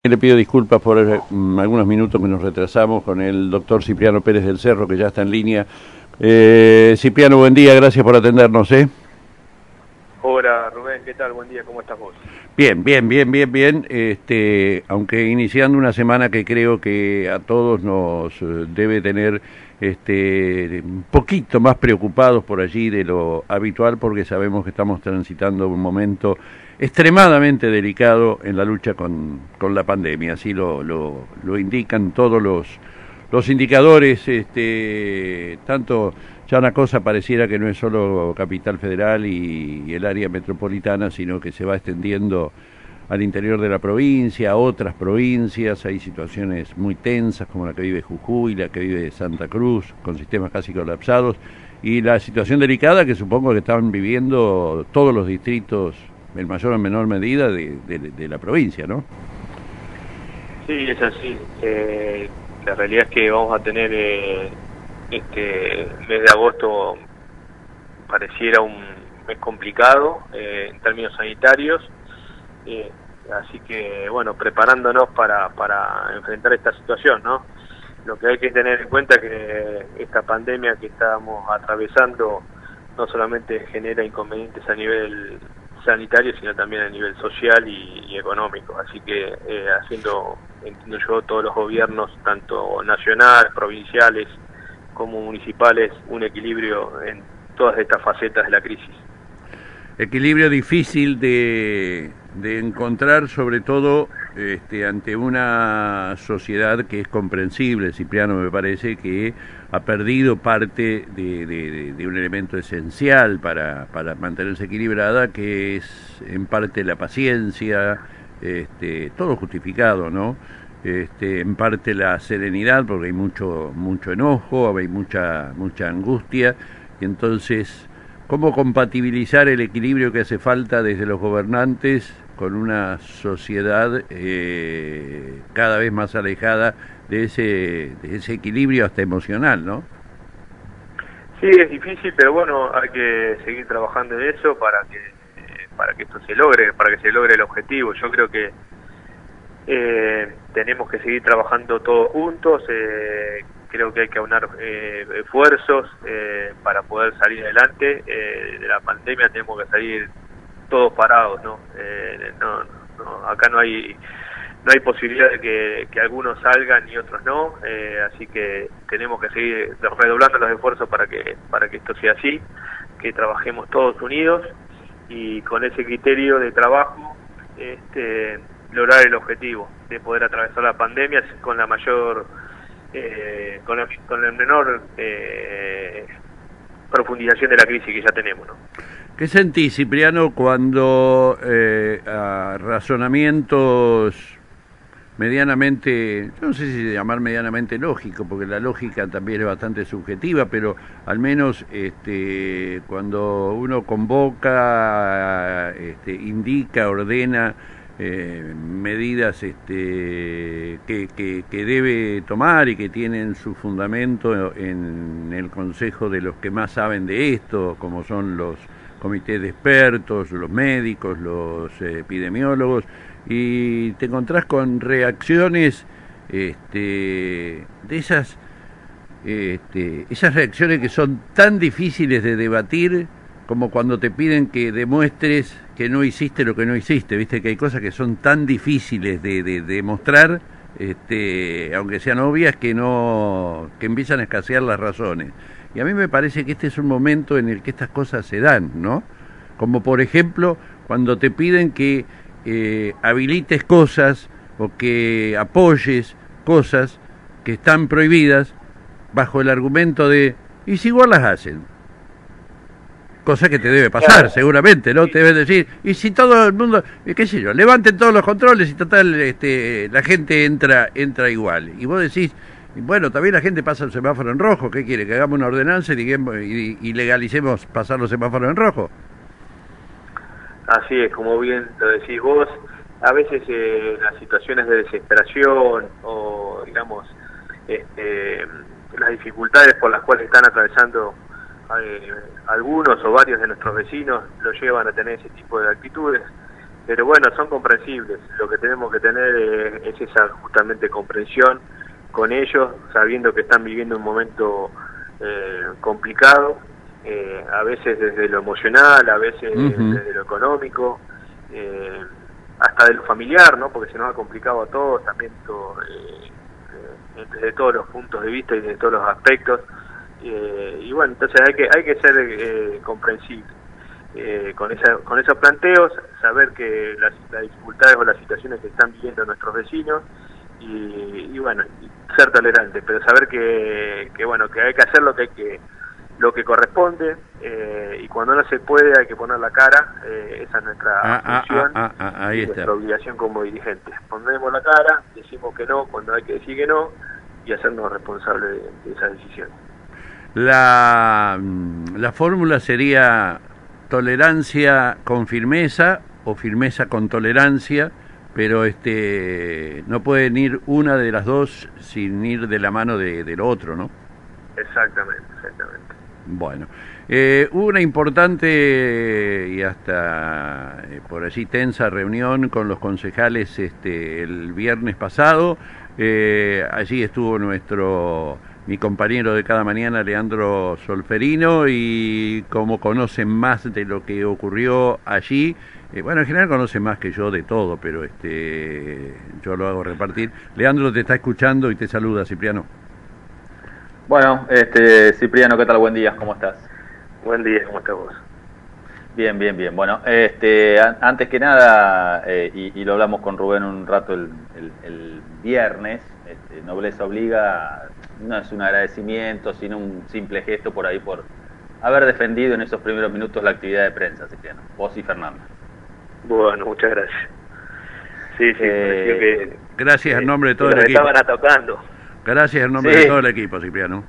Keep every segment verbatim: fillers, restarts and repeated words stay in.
Le pido disculpas por eh, algunos minutos que nos retrasamos con el doctor Cipriano Pérez del Cerro, que ya está en línea. Eh, Cipriano, buen día, gracias por atendernos. ¿eh? Hola Rubén, ¿qué tal? Buen día, ¿cómo estás vos? Bien, bien, bien, bien, bien. Este, aunque iniciando una semana que creo que a todos nos debe tener este, un poquito más preocupados por allí de lo habitual, porque sabemos que estamos transitando un momento extremadamente delicado en la lucha con, con la pandemia. Así lo, lo, lo indican todos los, los indicadores, este, tanto... Ya una cosa pareciera que no es solo Capital Federal y, y el área metropolitana, sino que se va extendiendo al interior de la provincia, a otras provincias. Hay situaciones muy tensas como la que vive Jujuy, la que vive Santa Cruz, con sistemas casi colapsados, y la situación delicada que supongo que están viviendo todos los distritos, en mayor o menor medida, de, de, de la provincia, ¿no? Sí, es así. Eh, la realidad es que vamos a tener... Eh... Este mes de agosto pareciera un mes complicado eh, en términos sanitarios, eh, así que bueno, preparándonos para, para enfrentar esta situación, ¿no? Lo que hay que tener en cuenta es que esta pandemia que estamos atravesando no solamente genera inconvenientes a nivel sanitario, sino también a nivel social y, y económico, así que eh, haciendo, entiendo yo, todos los gobiernos, tanto nacionales, provinciales, como municipales, un equilibrio en todas estas facetas de la crisis. Equilibrio difícil de, de encontrar, sobre todo este, ante una sociedad que es comprensible. Cipriano, me parece que ha perdido parte de, de, de un elemento esencial para, para mantenerse equilibrada, que es en parte la paciencia, este, todo justificado, ¿no? Este, en parte la serenidad, porque hay mucho mucho enojo, hay mucha mucha angustia, y entonces, ¿cómo compatibilizar el equilibrio que hace falta desde los gobernantes con una sociedad eh, cada vez más alejada de ese, de ese equilibrio hasta emocional, ¿no? Sí, es difícil, pero bueno, hay que seguir trabajando en eso para que, para que esto se logre, para que se logre el objetivo. Yo creo que Eh, tenemos que seguir trabajando todos juntos, eh, creo que hay que aunar eh, esfuerzos eh, para poder salir adelante. Eh, de la pandemia tenemos que salir todos parados, ¿no? Eh, no, no acá no hay no hay posibilidad de que, que algunos salgan y otros no, eh, así que tenemos que seguir redoblando los esfuerzos para que para que esto sea así, que trabajemos todos unidos y con ese criterio de trabajo este lograr el objetivo de poder atravesar la pandemia con la mayor, eh, con, la, con la menor eh, profundización de la crisis que ya tenemos, ¿no? ¿Qué sentís, Cipriano, cuando eh, a razonamientos medianamente, yo no sé si llamar medianamente lógico, porque la lógica también es bastante subjetiva, pero al menos este, cuando uno convoca, este, indica, ordena Eh, medidas este, que, que, que debe tomar y que tienen su fundamento en el consejo de los que más saben de esto, como son los comités de expertos, los médicos, los eh, epidemiólogos, y te encontrás con reacciones este, de esas, este, esas reacciones que son tan difíciles de debatir como cuando te piden que demuestres que no hiciste lo que no hiciste. Viste que hay cosas que son tan difíciles de, de, de demostrar, este, aunque sean obvias, que no que empiezan a escasear las razones. Y a mí me parece que este es un momento en el que estas cosas se dan, ¿no? Como por ejemplo cuando te piden que eh, habilites cosas o que apoyes cosas que están prohibidas bajo el argumento de ¿y si igual las hacen? Cosa que te debe pasar, claro, seguramente, ¿no? Sí. Te deben decir, y si todo el mundo, qué sé yo, levanten todos los controles y total, este, la gente entra entra igual. Y vos decís, bueno, también la gente pasa el semáforo en rojo, ¿qué quiere? Que hagamos una ordenanza y, digamos, y, y legalicemos pasar los semáforos en rojo. Así es, como bien lo decís vos, a veces eh, las situaciones de desesperación o, digamos, este, las dificultades por las cuales están atravesando Eh, algunos o varios de nuestros vecinos lo llevan a tener ese tipo de actitudes. pero bueno, son comprensibles. Lo que tenemos que tener es, es esa justamente comprensión con ellos, sabiendo que están viviendo un momento eh, complicado, eh, a veces desde lo emocional, a veces uh-huh. desde lo económico, eh, hasta de lo familiar, ¿no? Porque se nos ha complicado a todos, también todo, eh, eh, desde todos los puntos de vista y desde todos los aspectos. Eh, y bueno, entonces hay que hay que ser eh, comprensible eh, con esa, con esos planteos, saber que las, las dificultades o las situaciones que están viviendo nuestros vecinos y, y bueno, ser tolerante, pero saber que, que bueno, que hay que hacer lo que hay que lo que corresponde eh, y cuando no se puede hay que poner la cara. Eh, esa es nuestra ah, función ah, ah, ah, ahí y está. Nuestra obligación como dirigentes. Ponemos la cara, decimos que no cuando hay que decir que no y hacernos responsables de, de esas decisiones. La, la fórmula sería tolerancia con firmeza o firmeza con tolerancia, pero este no pueden ir una de las dos sin ir de la mano de, del otro, ¿no? Exactamente, exactamente. Bueno, eh, hubo una importante y hasta eh, por allí tensa reunión con los concejales este, el viernes pasado. Eh, allí estuvo nuestro mi compañero de cada mañana, Leandro Solferino, y como conocen más de lo que ocurrió allí, eh, bueno, en general conocen más que yo de todo, pero este yo lo hago repartir. Leandro te está escuchando y te saluda, Cipriano. Bueno, este Cipriano, ¿qué tal? Buen día, ¿cómo estás? Buen día, ¿cómo estás vos? Bien, bien, bien. Bueno, este, antes que nada, eh, y, y lo hablamos con Rubén un rato el, el, el viernes, este, Nobleza Obliga, no es un agradecimiento, sino un simple gesto por ahí por haber defendido en esos primeros minutos la actividad de prensa, Cipriano, vos y Fernando. Bueno, muchas gracias. Sí, sí, eh, que, gracias en nombre de todo el equipo. Estaban atacando. Gracias en nombre sí. de todo el equipo, Cipriano.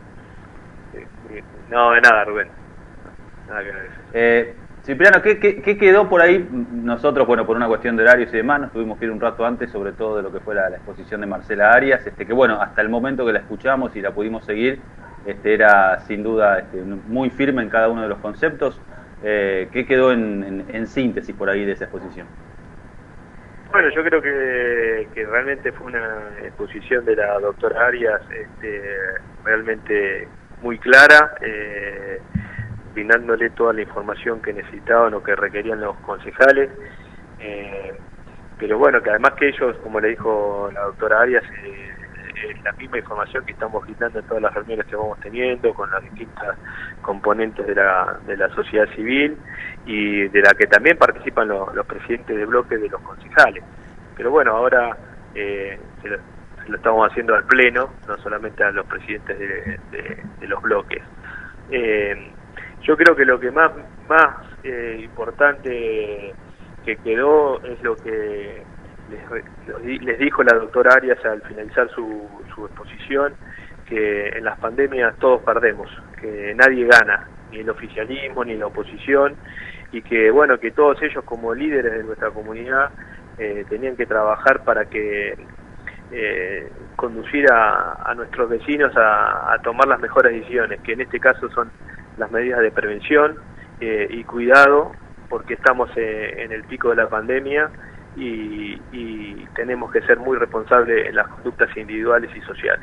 No, de nada, Rubén. Nada que ver. Eh, Cipriano, ¿qué, qué, ¿qué quedó por ahí? Nosotros, bueno, por una cuestión de horarios y demás, nos tuvimos que ir un rato antes, sobre todo de lo que fue la, la exposición de Marcela Arias, este, que bueno, hasta el momento que la escuchamos y la pudimos seguir, este, era sin duda este, muy firme en cada uno de los conceptos. Eh, ¿Qué quedó en, en, en síntesis por ahí de esa exposición? Bueno, yo creo que, que realmente fue una exposición de la doctora Arias este, realmente muy clara, eh, brindándole toda la información que necesitaban o que requerían los concejales, eh, pero bueno, que además que ellos, como le dijo la doctora Arias, eh, es la misma información que estamos brindando en todas las reuniones que vamos teniendo con las distintas componentes de la, de la sociedad civil y de la que también participan los, los presidentes de bloques de los concejales. Pero bueno, ahora eh, se, lo, se lo estamos haciendo al pleno, no solamente a los presidentes de, de, de los bloques. Eh, yo creo que lo que más, más eh, importante que quedó es lo que les, les dijo la doctora Arias al finalizar su, su exposición, que en las pandemias todos perdemos, que nadie gana, ni el oficialismo ni la oposición, y que bueno, que todos ellos como líderes de nuestra comunidad eh, tenían que trabajar para que eh, conducir a, a nuestros vecinos a, a tomar las mejores decisiones, que en este caso son las medidas de prevención eh, y cuidado, porque estamos eh, en el pico de la pandemia y, y tenemos que ser muy responsables en las conductas individuales y sociales.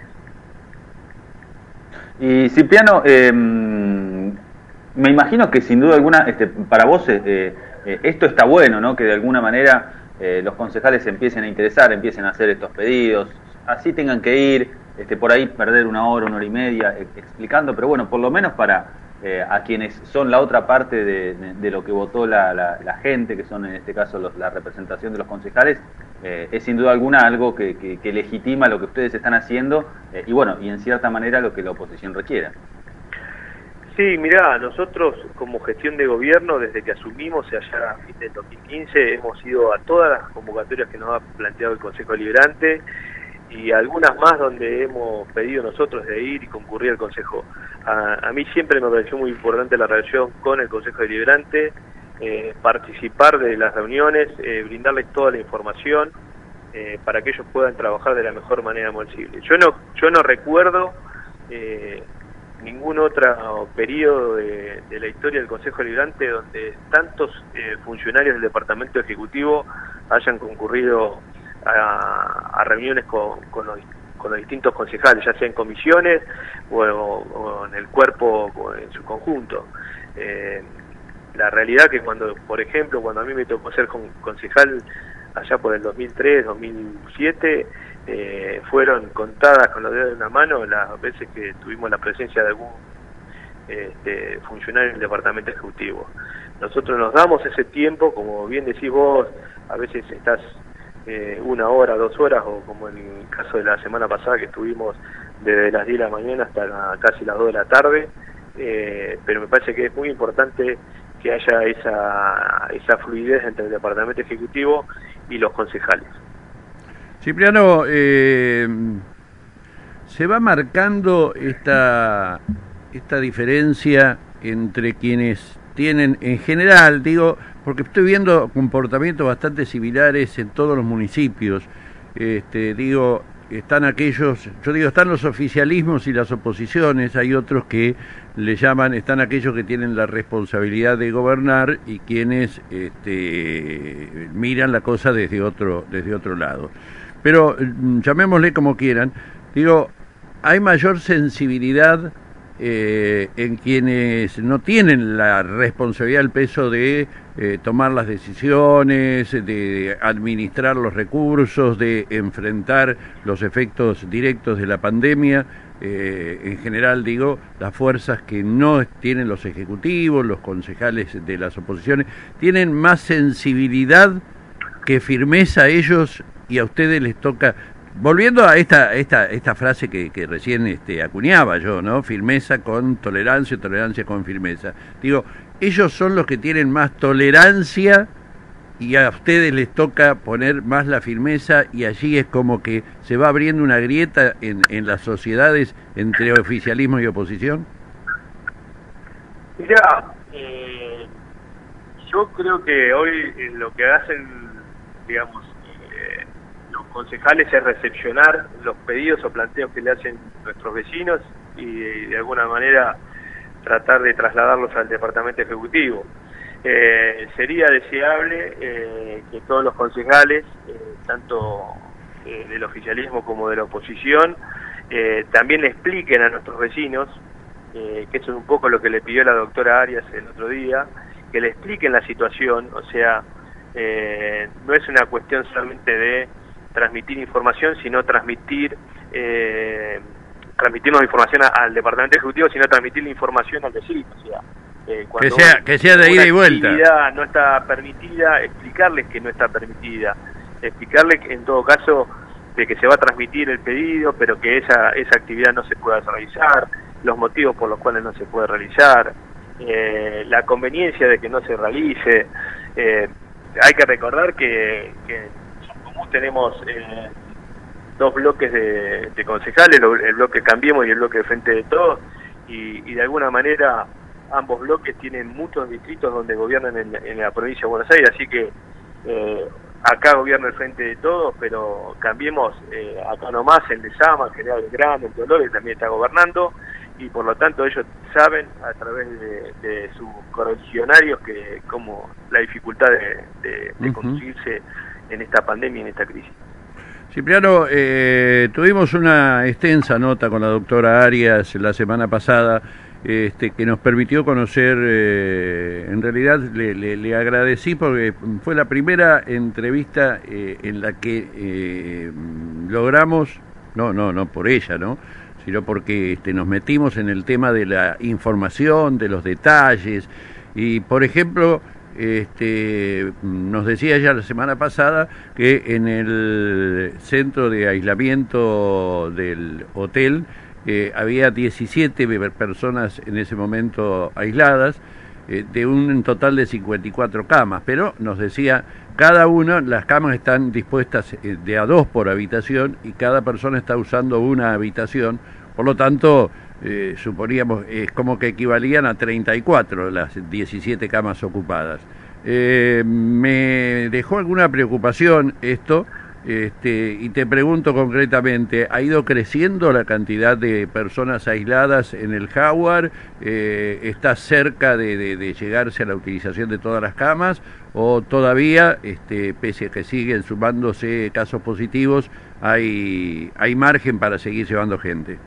Y Cipriano, eh, me imagino que sin duda alguna, este, para vos eh, eh, esto está bueno, ¿no? Que de alguna manera eh, los concejales se empiecen a interesar, empiecen a hacer estos pedidos, así tengan que ir, este, por ahí perder una hora, una hora y media eh, explicando, pero bueno, por lo menos para eh, a quienes son la otra parte de, de, de lo que votó la, la, la gente, que son en este caso los, la representación de los concejales, eh, es sin duda alguna algo que, que, que legitima lo que ustedes están haciendo eh, y bueno, y en cierta manera lo que la oposición requiera. Sí, mirá, nosotros como gestión de gobierno, desde que asumimos allá a fin del dos mil quince, hemos ido a todas las convocatorias que nos ha planteado el Consejo Deliberante y algunas más donde hemos pedido nosotros de ir y concurrir al Consejo. A, a mí siempre me pareció muy importante la relación con el Consejo Deliberante, eh, participar de las reuniones, eh, brindarles toda la información eh, para que ellos puedan trabajar de la mejor manera posible. Yo no, yo no recuerdo... Eh, ningún otro periodo de, de la historia del Consejo Deliberante donde tantos eh, funcionarios del Departamento Ejecutivo hayan concurrido a, a reuniones con, con, los, con los distintos concejales, ya sea en comisiones o, o en el cuerpo en su conjunto. Eh, la realidad que cuando, por ejemplo, cuando a mí me tocó ser con, concejal allá por el dos mil tres, dos mil siete, eh, fueron contadas con los dedos de una mano las veces que tuvimos la presencia de algún este, funcionario del Departamento Ejecutivo. Nosotros nos damos ese tiempo, como bien decís vos, a veces estás eh, una hora, dos horas, o como en el caso de la semana pasada que estuvimos desde las diez de la mañana hasta la, casi las dos de la tarde, eh, pero me parece que es muy importante que haya esa, esa fluidez entre el Departamento Ejecutivo y los concejales. Cipriano, eh, se va marcando esta, esta diferencia entre quienes tienen, en general, digo, porque estoy viendo comportamientos bastante similares en todos los municipios, este, digo, están aquellos, yo digo, están los oficialismos y las oposiciones, hay otros que le llaman, están aquellos que tienen la responsabilidad de gobernar y quienes este, miran la cosa desde otro, desde otro lado. Pero llamémosle como quieran, digo, hay mayor sensibilidad eh, en quienes no tienen la responsabilidad, el peso de eh, tomar las decisiones, de administrar los recursos, de enfrentar los efectos directos de la pandemia. Eh, en general, digo, las fuerzas que no tienen los ejecutivos, los concejales de las oposiciones, tienen más sensibilidad que firmeza a ellos, y a ustedes les toca. Volviendo a esta esta esta frase que, que recién este, acuñaba yo, ¿no? Firmeza con tolerancia, tolerancia con firmeza. Digo, ellos son los que tienen más tolerancia y a ustedes les toca poner más la firmeza, y allí es como que se va abriendo una grieta en, en las sociedades entre oficialismo y oposición. Mirá, eh, yo creo que hoy eh, lo que hacen, digamos, eh, los concejales es recepcionar los pedidos o planteos que le hacen nuestros vecinos y, y de alguna manera tratar de trasladarlos al Departamento Ejecutivo. Eh, sería deseable eh, que todos los concejales, eh, tanto eh, del oficialismo como de la oposición, eh, también le expliquen a nuestros vecinos, eh, que eso es un poco lo que le pidió la doctora Arias el otro día, que le expliquen la situación. O sea, eh, no es una cuestión solamente de transmitir información, sino transmitir eh, transmitirnos información al Departamento Ejecutivo, sino transmitir la información al vecino. O sea, eh, cuando que sea que sea de ida y vuelta. Una actividad no está permitida, explicarles que no está permitida, explicarles que en todo caso de que se va a transmitir el pedido, pero que esa esa actividad no se pueda realizar, los motivos por los cuales no se puede realizar, eh, la conveniencia de que no se realice. Eh, hay que recordar que, que en común tenemos eh, dos bloques de, de concejales, el bloque Cambiemos y el bloque Frente de Todos, y, y de alguna manera ambos bloques tienen muchos distritos donde gobiernan en, en la provincia de Buenos Aires, así que eh, acá gobierna el Frente de Todos, pero Cambiemos eh, acá nomás, en Lezama, en General Belgrano, en Dolores también está gobernando, y por lo tanto ellos saben a través de, de sus correligionarios que como la dificultad de, de, de uh-huh. conducirse en esta pandemia y en esta crisis. Cipriano, eh, tuvimos una extensa nota con la doctora Arias la semana pasada, este, que nos permitió conocer, eh, en realidad le, le, le agradecí porque fue la primera entrevista eh, en la que eh, logramos, no, no, no por ella, ¿no? sino porque este, nos metimos en el tema de la información, de los detalles, y por ejemplo, este, nos decía ya la semana pasada que en el centro de aislamiento del hotel eh, había diecisiete personas en ese momento aisladas, eh, de un total de cincuenta y cuatro camas, pero nos decía, cada una, las camas están dispuestas de a dos por habitación y cada persona está usando una habitación, por lo tanto, eh, suponíamos, es como que equivalían a treinta y cuatro las diecisiete camas ocupadas. Eh, me dejó alguna preocupación esto, Este, y te pregunto concretamente, ¿ha ido creciendo la cantidad de personas aisladas en el Jaguar? Eh, ¿Está cerca de, de, de llegarse a la utilización de todas las camas? ¿O todavía, este, pese a que siguen sumándose casos positivos, hay, hay margen para seguir llevando gente?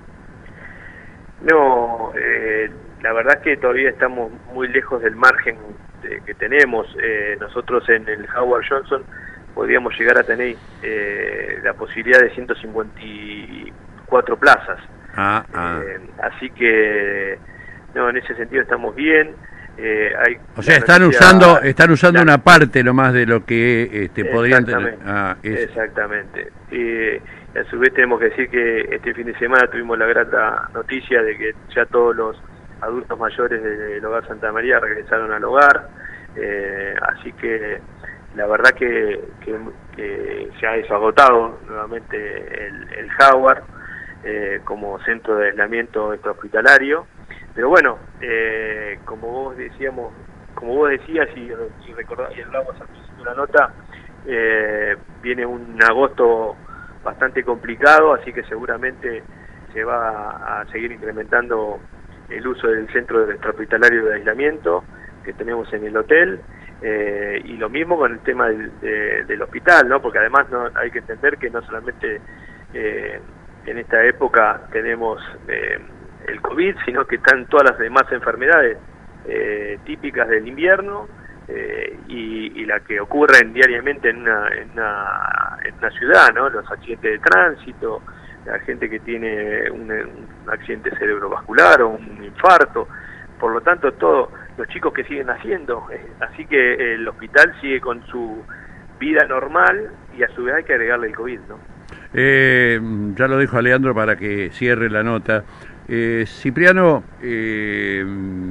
No, eh, la verdad es que todavía estamos muy lejos del margen de, que tenemos. Eh, nosotros en el Howard Johnson podríamos llegar a tener eh, la posibilidad de ciento cincuenta y cuatro plazas. Ah, ah. Eh, así que, no, en ese sentido estamos bien. Eh, hay o sea, están noticia, usando están usando la, una parte nomás de lo que este, podrían tener. Ah, es... Exactamente. Y a su vez tenemos que decir que este fin de semana tuvimos la grata noticia de que ya todos los adultos mayores del Hogar Santa María regresaron al hogar. Eh, así que la verdad que, que, que se ha desagotado nuevamente el, el Howard eh, como centro de aislamiento extrahospitalario. Pero bueno, eh, como vos decíamos, como vos decías y, y recordás y hablamos al principio de la nota, eh, viene un agosto bastante complicado, así que seguramente se va a seguir incrementando el uso del centro extrahospitalario de aislamiento que tenemos en el hotel, eh, y lo mismo con el tema del, de, del hospital, ¿no? Porque además no hay que entender que no solamente eh, en esta época tenemos eh, el COVID, sino que están todas las demás enfermedades eh, típicas del invierno eh, y, y la que ocurren diariamente en una, en una en una ciudad, ¿no? Los accidentes de tránsito, la gente que tiene un, un accidente cerebrovascular o un infarto, por lo tanto todos los chicos que siguen naciendo, eh, así que el hospital sigue con su vida normal y a su vez hay que agregarle el COVID, ¿no? Eh, ya lo dejo a Leandro para que cierre la nota. Eh, Cipriano, eh,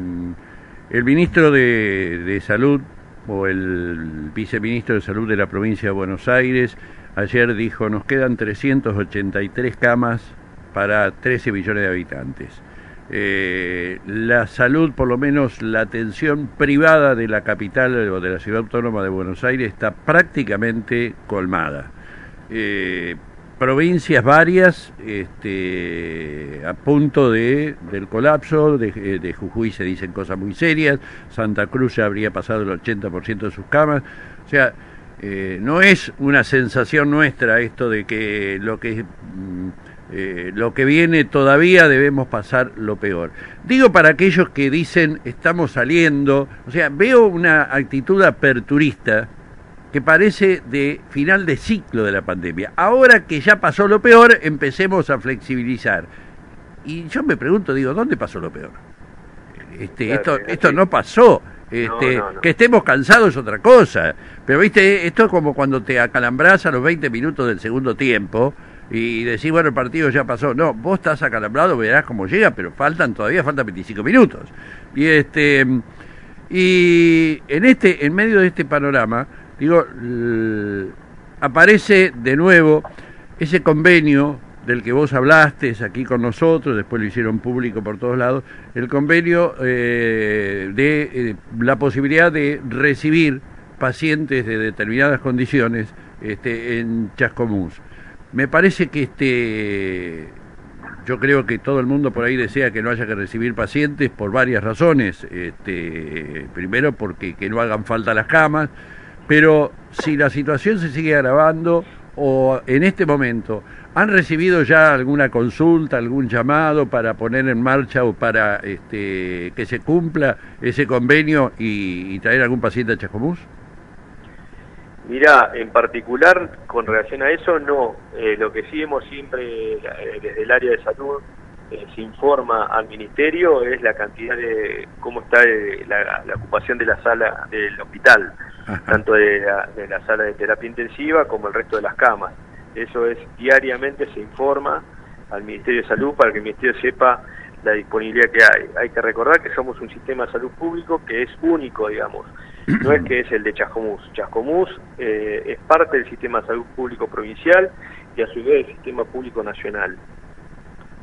el ministro de, de Salud o el viceministro de Salud de la provincia de Buenos Aires ayer dijo: nos quedan trescientas ochenta y tres camas para trece millones de habitantes. Eh, la salud, por lo menos la atención privada de la capital o de la ciudad autónoma de Buenos Aires, está prácticamente colmada. Eh, provincias varias este, a punto de del colapso, de, de Jujuy se dicen cosas muy serias, Santa Cruz ya habría pasado el ochenta por ciento de sus camas, o sea, eh, no es una sensación nuestra esto de que lo que eh, lo que viene todavía debemos pasar lo peor. Digo para aquellos que dicen estamos saliendo, o sea, veo una actitud aperturista que parece de final de ciclo de la pandemia. Ahora que ya pasó lo peor, empecemos a flexibilizar. Y yo me pregunto, digo, ¿dónde pasó lo peor? Este, claro, esto, esto no pasó. Este, no, no, no. Que estemos cansados es otra cosa. Pero viste, esto es como cuando te acalambras a los veinte minutos del segundo tiempo y decís, bueno, el partido ya pasó. No, vos estás acalambrado, verás cómo llega, pero faltan todavía, faltan veinticinco minutos. Y este, y en este, en medio de este panorama, digo, aparece de nuevo ese convenio del que vos hablaste aquí con nosotros, después lo hicieron público por todos lados, el convenio eh, de eh, la posibilidad de recibir pacientes de determinadas condiciones este, en Chascomús. Me parece que este, yo creo que todo el mundo por ahí desea que no haya que recibir pacientes por varias razones. Este, primero porque que no hagan falta las camas, pero si la situación se sigue agravando o en este momento, ¿han recibido ya alguna consulta, algún llamado para poner en marcha o para este, que se cumpla ese convenio y, y traer algún paciente a Chascomús? Mirá, en particular con relación a eso, no. Eh, lo que sí hemos siempre, eh, desde el área de salud, eh, se informa al Ministerio es la cantidad de, cómo está eh, la, la ocupación de la sala del hospital. Ajá. Tanto de la, de la sala de terapia intensiva como el resto de las camas. Eso es, diariamente se informa al Ministerio de Salud para que el Ministerio sepa la disponibilidad que hay. Hay que recordar que somos un sistema de salud público que es único, digamos. No es que es el de Chascomús. Chascomús eh, es parte del sistema de salud público provincial y a su vez del sistema público nacional.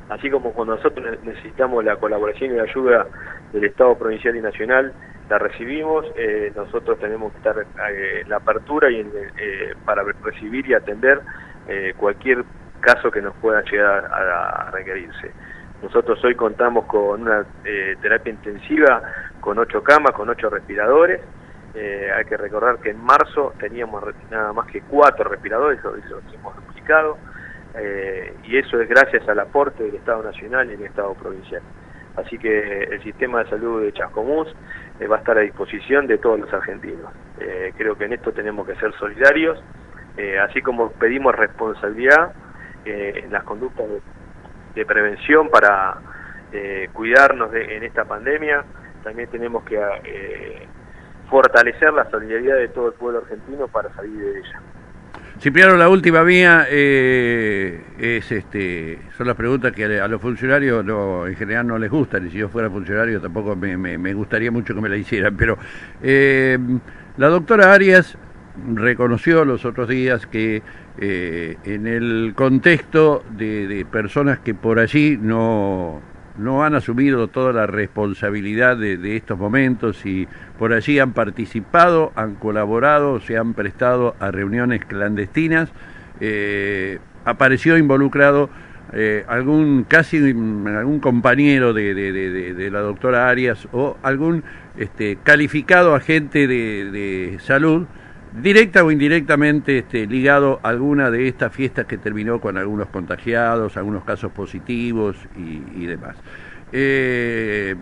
así como cuando nosotros necesitamos la colaboración y la ayuda del Estado provincial y nacional, la recibimos, eh, nosotros tenemos que estar eh, en la apertura y en, eh, para recibir y atender eh, cualquier caso que nos pueda llegar a, a requerirse. Nosotros hoy contamos con una eh, terapia intensiva, con ocho camas, con ocho respiradores. Eh, hay que recordar que en marzo teníamos nada más que cuatro respiradores, eso los hemos duplicado, eh, y eso es gracias al aporte del Estado Nacional y del Estado Provincial. Así que el sistema de salud de Chascomús eh, va a estar a disposición de todos los argentinos. Eh, creo que en esto tenemos que ser solidarios, eh, así como pedimos responsabilidad eh, en las conductas de, de prevención para eh, cuidarnos de, en esta pandemia, también tenemos que eh, fortalecer la solidaridad de todo el pueblo argentino para salir de ella. Cipriano, la última mía eh, es este son las preguntas que a los funcionarios no, en general no les gustan, y si yo fuera funcionario tampoco me, me, me gustaría mucho que me la hicieran, pero eh, la doctora Arias reconoció los otros días que eh, en el contexto de, de personas que por allí no... no han asumido toda la responsabilidad de, de estos momentos y por allí han participado, han colaborado, se han prestado a reuniones clandestinas, eh, apareció involucrado eh, algún casi algún compañero de, de, de, de la doctora Arias o algún este, calificado agente de, de salud, directa o indirectamente este, ligado a alguna de estas fiestas que terminó con algunos contagiados, algunos casos positivos y, y demás. Eh,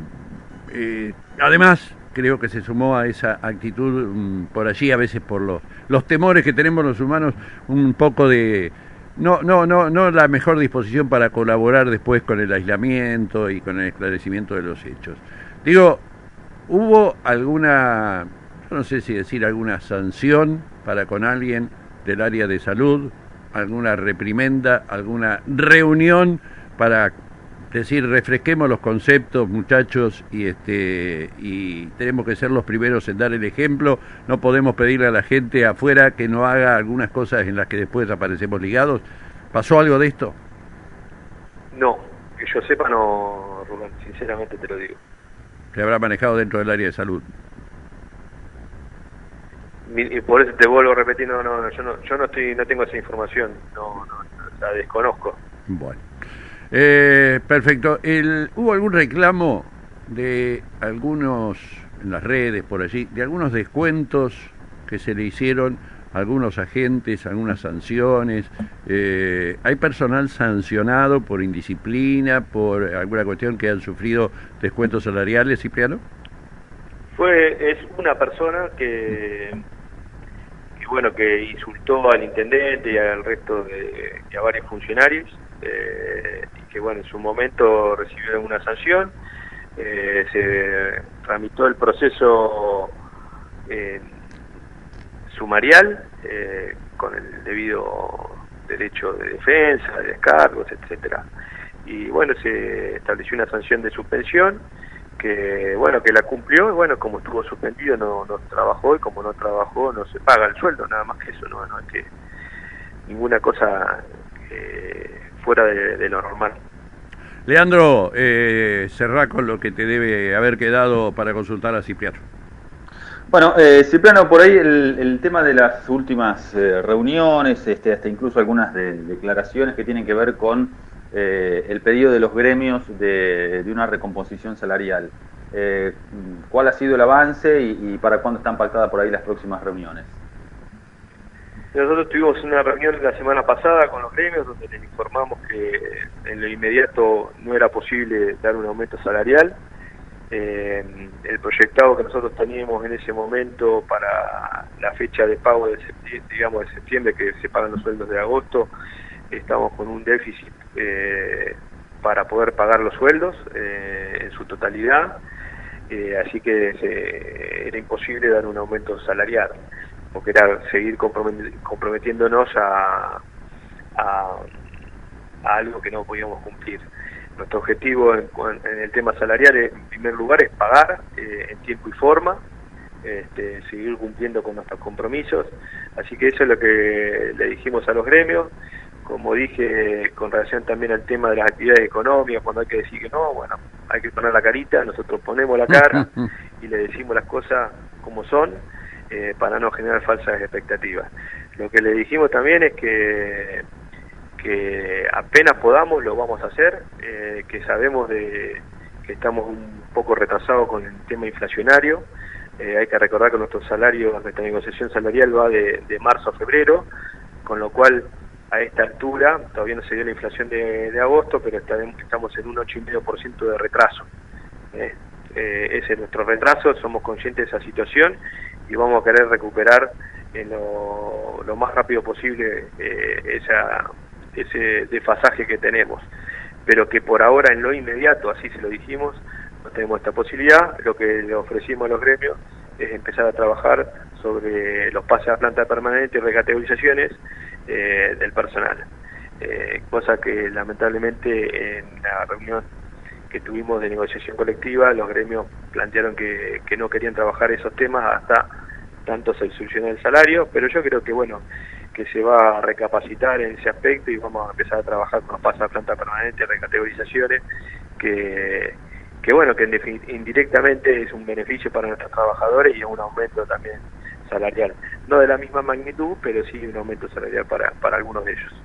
eh, además, creo que se sumó a esa actitud, um, por allí a veces por los, los temores que tenemos los humanos, un poco de... No, no, no, no la mejor disposición para colaborar después con el aislamiento y con el esclarecimiento de los hechos. Digo, ¿hubo alguna... no sé si decir alguna sanción para con alguien del área de salud, alguna reprimenda, alguna reunión para decir refresquemos los conceptos, muchachos, y este y tenemos que ser los primeros en dar el ejemplo, no podemos pedirle a la gente afuera que no haga algunas cosas en las que después aparecemos ligados? ¿Pasó algo de esto? No, que yo sepa no, Rubén, sinceramente te lo digo. ¿Se habrá manejado dentro del área de salud? Y por eso te vuelvo a repetir, no, no, yo no, yo no estoy, no tengo esa información, no, no, la desconozco. Bueno, eh, perfecto. El, ¿Hubo algún reclamo de algunos en las redes por allí, de algunos descuentos que se le hicieron a algunos agentes, algunas sanciones? Eh, ¿Hay personal sancionado por indisciplina, por alguna cuestión que han sufrido descuentos salariales, Cipriano? Fue, es una persona que, que bueno, que insultó al intendente y al resto de, y a varios funcionarios, eh, y que bueno, en su momento recibió una sanción, eh, se tramitó el proceso eh, sumarial, eh, con el debido derecho de defensa, de descargos, etcétera. Y bueno, se estableció una sanción de suspensión, que bueno, que la cumplió, y bueno, como estuvo suspendido no, no trabajó, y como no trabajó no se paga el sueldo, nada más que eso, no, no es que ninguna cosa eh, fuera de, de lo normal. Leandro, eh, cerrá con lo que te debe haber quedado para consultar a Cipriano. Bueno, eh, Cipriano, por ahí el, el tema de las últimas eh, reuniones, este, hasta incluso algunas de, declaraciones que tienen que ver con eh, el pedido de los gremios de, de una recomposición salarial. Eh, ¿Cuál ha sido el avance y, y para cuándo están pactadas por ahí las próximas reuniones? Nosotros tuvimos una reunión la semana pasada con los gremios donde les informamos que en lo inmediato no era posible dar un aumento salarial. Eh, el proyectado que nosotros teníamos en ese momento para la fecha de pago de septiembre, digamos de septiembre, que se pagan los sueldos de agosto, estamos con un déficit eh, para poder pagar los sueldos eh, en su totalidad, eh, así que se, era imposible dar un aumento salarial, porque era seguir comprometiéndonos a, a, a algo que no podíamos cumplir. Nuestro objetivo en, en el tema salarial, en primer lugar, es pagar eh, en tiempo y forma, este, seguir cumpliendo con nuestros compromisos. Así que eso es lo que le dijimos a los gremios. como dije, con relación también al tema de las actividades económicas, cuando hay que decir que no, bueno, hay que poner la carita, nosotros ponemos la cara y le decimos las cosas como son, eh, para no generar falsas expectativas. Lo que le dijimos también es que, que apenas podamos lo vamos a hacer, eh, que sabemos de que estamos un poco retrasados con el tema inflacionario. Eh, hay que recordar que nuestro salario, nuestra negociación salarial va de, de marzo a febrero, con lo cual a esta altura todavía no se dio la inflación de, de agosto, pero estamos en un ocho coma cinco por ciento de retraso. Eh, eh, ese es nuestro retraso, somos conscientes de esa situación y vamos a querer recuperar en lo, lo más rápido posible eh, esa, ese desfasaje que tenemos, pero que por ahora en lo inmediato, así se lo dijimos, no tenemos esta posibilidad. Lo que le ofrecimos a los gremios es empezar a trabajar sobre los pases a planta permanente y recategorizaciones eh, del personal, eh, cosa que lamentablemente en la reunión que tuvimos de negociación colectiva los gremios plantearon que, que no querían trabajar esos temas hasta tanto se solucione el salario, pero yo creo que bueno, que se va a recapacitar en ese aspecto y vamos a empezar a trabajar con los pases a planta permanente, recategorizaciones, que, que bueno, que en indirectamente es un beneficio para nuestros trabajadores y un aumento también salarial, no de la misma magnitud, pero sí un aumento salarial para, para algunos de ellos.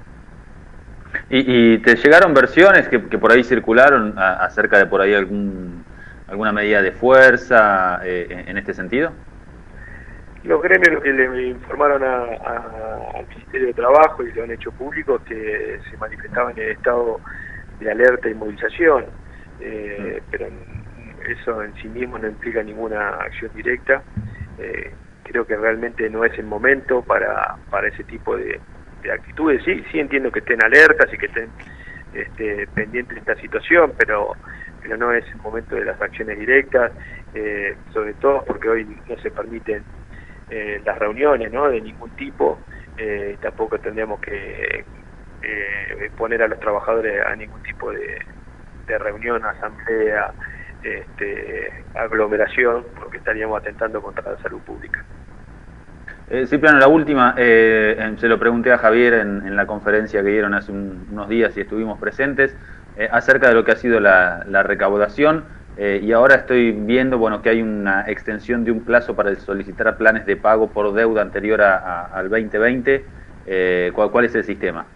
¿Y, y te llegaron versiones que, que por ahí circularon a, acerca de por ahí algún alguna medida de fuerza eh, en, en este sentido? Los gremios lo que le informaron a, a, al Ministerio de Trabajo y lo han hecho público, que se manifestaban en el estado de alerta y movilización, eh, mm. pero eso en sí mismo no implica ninguna acción directa. Eh, creo que realmente no es el momento para, para ese tipo de, de actitudes. Sí, sí entiendo que estén alertas y que estén este, pendientes de esta situación, pero, pero no es el momento de las acciones directas, eh, sobre todo porque hoy no se permiten Eh, las reuniones, ¿no?, de ningún tipo. Eh, tampoco tendríamos que eh, poner a los trabajadores a ningún tipo de, de reunión, asamblea, este, aglomeración, porque estaríamos atentando contra la salud pública. Eh, Cipriano, la última, eh, se lo pregunté a Javier en, en la conferencia que dieron hace un, unos días y estuvimos presentes, eh, acerca de lo que ha sido la, la recaudación. Eh, y ahora estoy viendo, bueno, que hay una extensión de un plazo para solicitar planes de pago por deuda anterior a, a, al veinte veinte. Eh, ¿cuál, ¿Cuál es el sistema?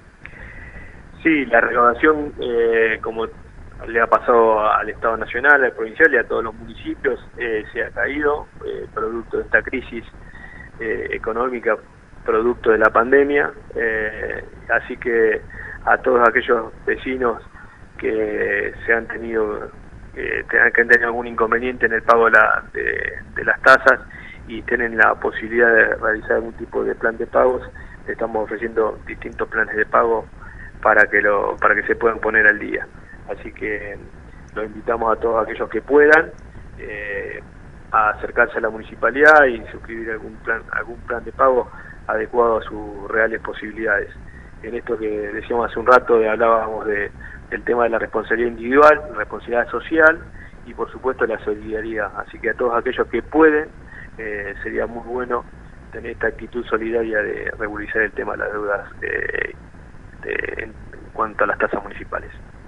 Sí, la recaudación, eh, como le ha pasado al Estado Nacional, al provincial y a todos los municipios, eh, se ha caído, eh, producto de esta crisis eh, económica, producto de la pandemia. Eh, así que a todos aquellos vecinos que se han tenido... que tengan que tener algún inconveniente en el pago de, la, de, de las tasas y tienen la posibilidad de realizar algún tipo de plan de pagos, le estamos ofreciendo distintos planes de pago para que lo para que se puedan poner al día. Así que los invitamos a todos aquellos que puedan eh, a acercarse a la municipalidad y suscribir algún plan algún plan de pago adecuado a sus reales posibilidades. En esto que decíamos hace un rato, hablábamos de el tema de la responsabilidad individual, responsabilidad social y por supuesto la solidaridad. Así que a todos aquellos que pueden, eh, sería muy bueno tener esta actitud solidaria de regularizar el tema de las deudas eh, de, en cuanto a las tasas municipales.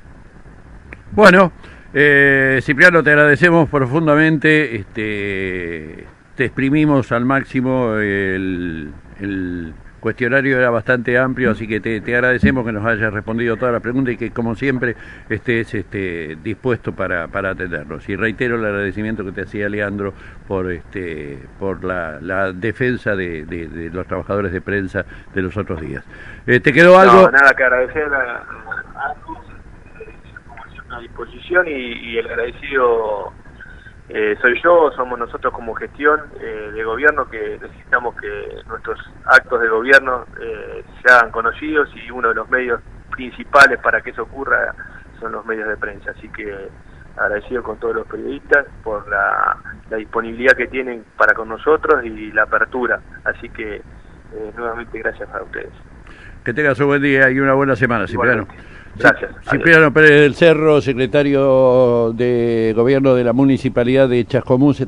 Bueno, eh, Cipriano, te agradecemos profundamente, este, te exprimimos al máximo, el, el cuestionario era bastante amplio, así que te, te agradecemos que nos hayas respondido todas las preguntas y que, como siempre, estés este, dispuesto para, para atendernos. Y reitero el agradecimiento que te hacía Leandro por este por la, la defensa de, de, de los trabajadores de prensa de los otros días. Eh, ¿Te quedó algo? No, nada que agradecer a, a ambos, como siempre a disposición, y, y el agradecido Eh, soy yo, somos nosotros como gestión eh, de gobierno, que necesitamos que nuestros actos de gobierno eh, se hagan conocidos, y uno de los medios principales para que eso ocurra son los medios de prensa. Así que agradecido con todos los periodistas por la, la disponibilidad que tienen para con nosotros y la apertura. Así que eh, nuevamente gracias a ustedes. Que tengas un buen día y una buena semana, Cipriano. Gracias. Cipriano Pérez del Cerro, secretario de Gobierno de la Municipalidad de Chascomús.